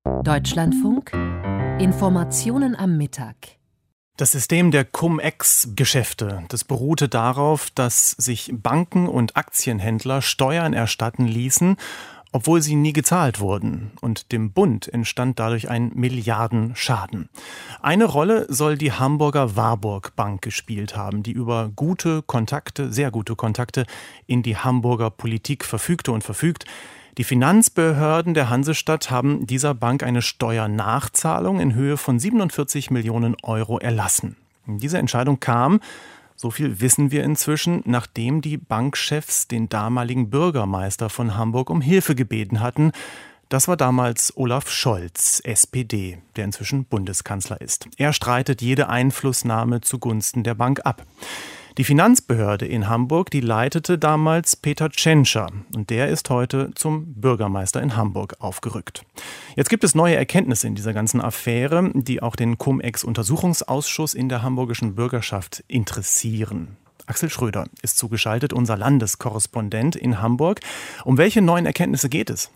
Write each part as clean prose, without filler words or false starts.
Deutschlandfunk Informationen am Mittag. Das System der Cum-Ex-Geschäfte, das beruhte darauf, dass sich Banken und Aktienhändler Steuern erstatten ließen, obwohl sie nie gezahlt wurden. Und dem Bund entstand dadurch ein Milliardenschaden. Eine Rolle soll die Hamburger Warburg Bank gespielt haben, die über gute Kontakte, sehr gute Kontakte in die Hamburger Politik verfügte und verfügt. Die Finanzbehörden der Hansestadt haben dieser Bank eine Steuernachzahlung in Höhe von 47 Millionen Euro erlassen. Diese Entscheidung kam, so viel wissen wir inzwischen, nachdem die Bankchefs den damaligen Bürgermeister von Hamburg um Hilfe gebeten hatten. Das war damals Olaf Scholz, SPD, der inzwischen Bundeskanzler ist. Er streitet jede Einflussnahme zugunsten der Bank ab. Die Finanzbehörde in Hamburg, die leitete damals Peter Tschentscher und der ist heute zum Bürgermeister in Hamburg aufgerückt. Jetzt gibt es neue Erkenntnisse in dieser ganzen Affäre, die auch den Cum-Ex-Untersuchungsausschuss in der hamburgischen Bürgerschaft interessieren. Axel Schröder ist zugeschaltet, unser Landeskorrespondent in Hamburg. Um welche neuen Erkenntnisse geht es?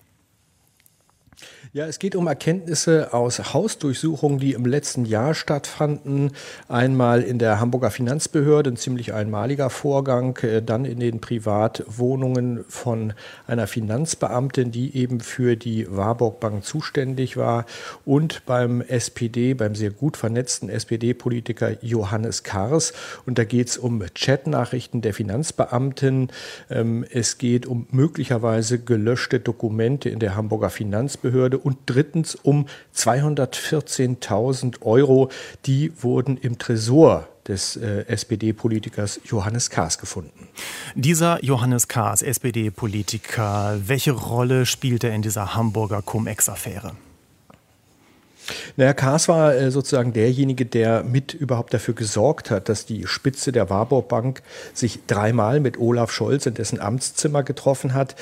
Ja, es geht um Erkenntnisse aus Hausdurchsuchungen, die im letzten Jahr stattfanden. Einmal in der Hamburger Finanzbehörde, ein ziemlich einmaliger Vorgang, dann in den Privatwohnungen von einer Finanzbeamtin, die eben für die Warburg Bank zuständig war, und beim sehr gut vernetzten SPD-Politiker Johannes Kahrs. Und da geht es um Chatnachrichten der Finanzbeamtin. Es geht um möglicherweise gelöschte Dokumente in der Hamburger Finanzbehörde. Und drittens um 214.000 Euro, die wurden im Tresor des SPD-Politikers Johannes Kahrs gefunden. Dieser Johannes Kahrs, SPD-Politiker, welche Rolle spielt er in dieser Hamburger Cum-Ex-Affäre? Naja, Kahrs war sozusagen derjenige, der mit überhaupt dafür gesorgt hat, dass die Spitze der Warburg Bank sich dreimal mit Olaf Scholz in dessen Amtszimmer getroffen hat.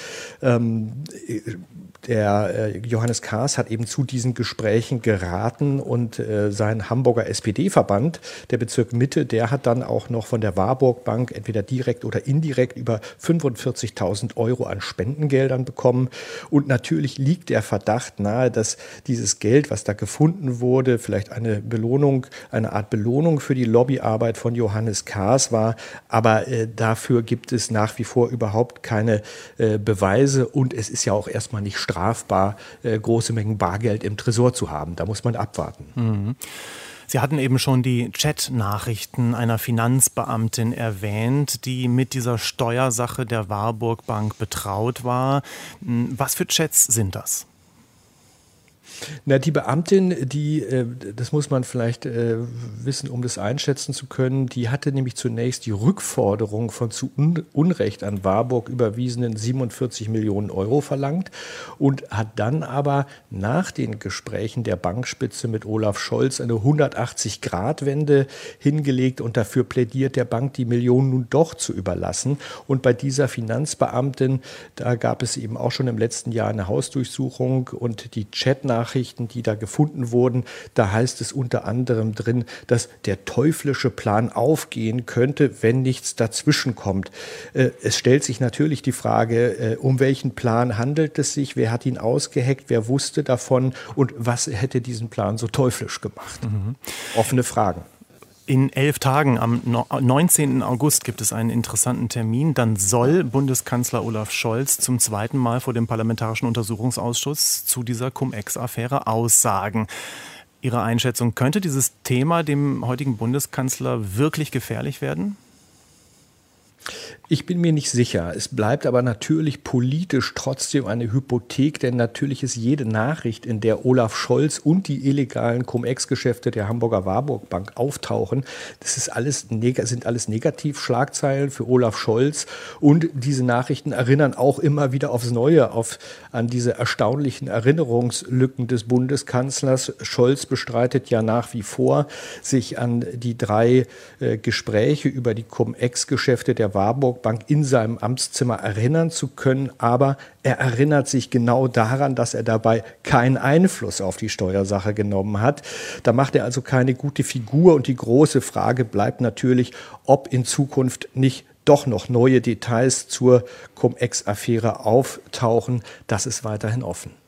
Der Johannes Kahrs hat eben zu diesen Gesprächen geraten und sein Hamburger SPD-Verband, der Bezirk Mitte, der hat dann auch noch von der Warburg Bank entweder direkt oder indirekt über 45.000 Euro an Spendengeldern bekommen. Und natürlich liegt der Verdacht nahe, dass dieses Geld, was da gefunden wurde, vielleicht eine Art Belohnung für die Lobbyarbeit von Johannes Kahrs war. Aber dafür gibt es nach wie vor überhaupt keine Beweise und es ist ja auch erstmal nicht strafbar, große Mengen Bargeld im Tresor zu haben. Da muss man abwarten. Mhm. Sie hatten eben schon die Chat-Nachrichten einer Finanzbeamtin erwähnt, die mit dieser Steuersache der Warburg Bank betraut war. Was für Chats sind das? Na, die Beamtin, das muss man vielleicht wissen, um das einschätzen zu können, die hatte nämlich zunächst die Rückforderung von zu Unrecht an Warburg überwiesenen 47 Millionen Euro verlangt und hat dann aber nach den Gesprächen der Bankspitze mit Olaf Scholz eine 180-Grad-Wende hingelegt und dafür plädiert, der Bank die Millionen nun doch zu überlassen. Und bei dieser Finanzbeamtin, da gab es eben auch schon im letzten Jahr eine Hausdurchsuchung und die Chatnachrichten, die da gefunden wurden, da heißt es unter anderem drin, dass der teuflische Plan aufgehen könnte, wenn nichts dazwischen kommt. Es stellt sich natürlich die Frage, um welchen Plan handelt es sich, wer hat ihn ausgeheckt, wer wusste davon und was hätte diesen Plan so teuflisch gemacht? Mhm. Offene Fragen. In 11 Tagen, am 19. August, gibt es einen interessanten Termin. Dann soll Bundeskanzler Olaf Scholz zum zweiten Mal vor dem Parlamentarischen Untersuchungsausschuss zu dieser Cum-Ex-Affäre aussagen. Ihre Einschätzung, könnte dieses Thema dem heutigen Bundeskanzler wirklich gefährlich werden? Ich bin mir nicht sicher. Es bleibt aber natürlich politisch trotzdem eine Hypothek, denn natürlich ist jede Nachricht, in der Olaf Scholz und die illegalen Cum-Ex-Geschäfte der Hamburger Warburg Bank auftauchen, sind alles Negativschlagzeilen für Olaf Scholz. Und diese Nachrichten erinnern auch immer wieder aufs Neue an diese erstaunlichen Erinnerungslücken des Bundeskanzlers. Scholz bestreitet ja nach wie vor, sich an die 3 Gespräche über die Cum-Ex-Geschäfte der Warburg Bank in seinem Amtszimmer erinnern zu können, aber er erinnert sich genau daran, dass er dabei keinen Einfluss auf die Steuersache genommen hat. Da macht er also keine gute Figur und die große Frage bleibt natürlich, ob in Zukunft nicht doch noch neue Details zur Cum-Ex-Affäre auftauchen. Das ist weiterhin offen.